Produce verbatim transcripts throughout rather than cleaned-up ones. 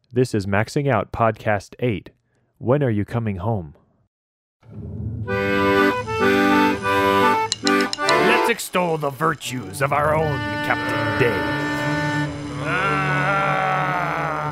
This is Maxing Out Podcast eight. When are you coming home? Let's extol the virtues of our own Captain Dave. Ah.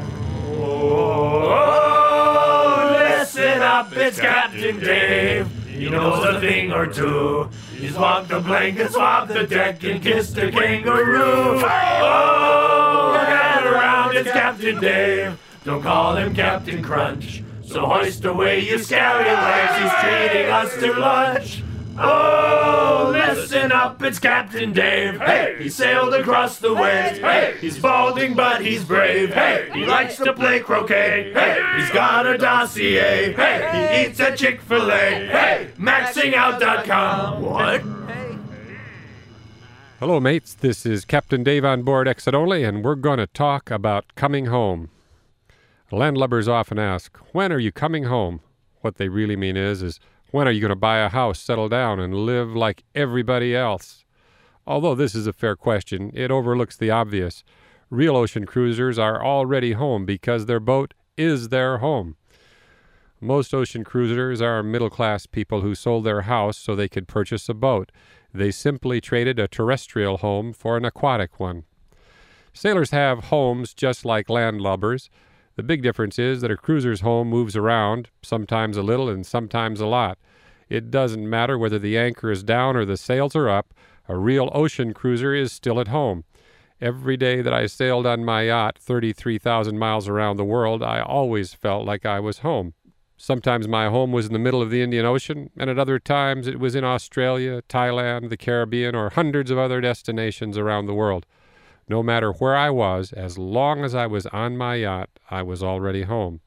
Oh, listen up, it's Captain Dave. He knows a thing or two. He's walked the blanket, swabbed the deck, and kissed a kangaroo. Oh, gather around, it's Captain Dave. Don't call him Captain Crunch. So hoist away your scary legs, he's treating us to lunch. Oh, listen up, it's Captain Dave. Hey, he sailed across the waves. Hey, he's balding, but he's brave. Hey, he likes to play croquet. Hey, he's got a dossier. Hey, he eats at Chick-fil-A. Hey, maxing out dot com. What? Hello, mates. This is Captain Dave on board Exit Only, and we're going to talk about coming home. Landlubbers often ask, when are you coming home? What they really mean is, is when are you going to buy a house, settle down, and live like everybody else? Although this is a fair question, it overlooks the obvious. Real ocean cruisers are already home because their boat is their home. Most ocean cruisers are middle-class people who sold their house so they could purchase a boat. They simply traded a terrestrial home for an aquatic one. Sailors have homes just like landlubbers. The big difference is that a cruiser's home moves around, sometimes a little and sometimes a lot. It doesn't matter whether the anchor is down or the sails are up, a real ocean cruiser is still at home. Every day that I sailed on my yacht thirty-three thousand miles around the world, I always felt like I was home. Sometimes my home was in the middle of the Indian Ocean, and at other times it was in Australia, Thailand, the Caribbean, or hundreds of other destinations around the world. No matter where I was, as long as I was on my yacht, I was already home.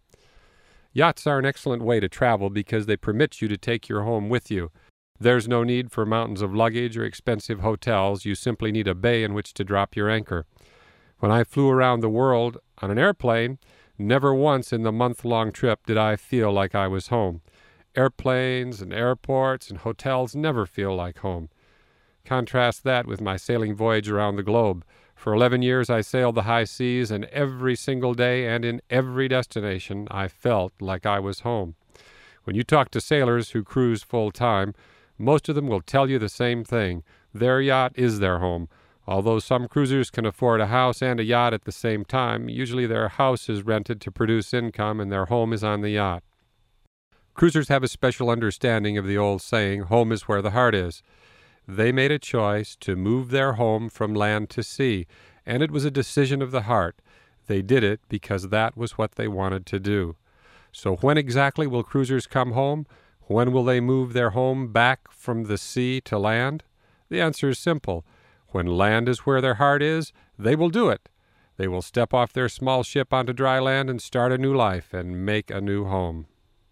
Yachts are an excellent way to travel because they permit you to take your home with you. There's no need for mountains of luggage or expensive hotels. You simply need a bay in which to drop your anchor. When I flew around the world on an airplane, never once in the month-long trip did I feel like I was home. Airplanes and airports and hotels never feel like home. Contrast that with my sailing voyage around the globe. For eleven years I sailed the high seas, and every single day and in every destination I felt like I was home. When you talk to sailors who cruise full-time, most of them will tell you the same thing. Their yacht is their home. Although some cruisers can afford a house and a yacht at the same time, usually their house is rented to produce income and their home is on the yacht. Cruisers have a special understanding of the old saying, home is where the heart is. They made a choice to move their home from land to sea, and it was a decision of the heart. They did it because that was what they wanted to do. So when exactly will cruisers come home? When will they move their home back from the sea to land? The answer is simple. When land is where their heart is, they will do it. They will step off their small ship onto dry land and start a new life and make a new home.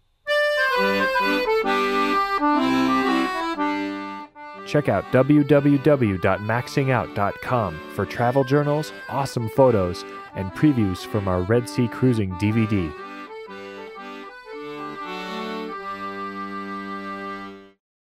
Check out w w w dot maxing out dot com for travel journals, awesome photos, and previews from our Red Sea Cruising D V D.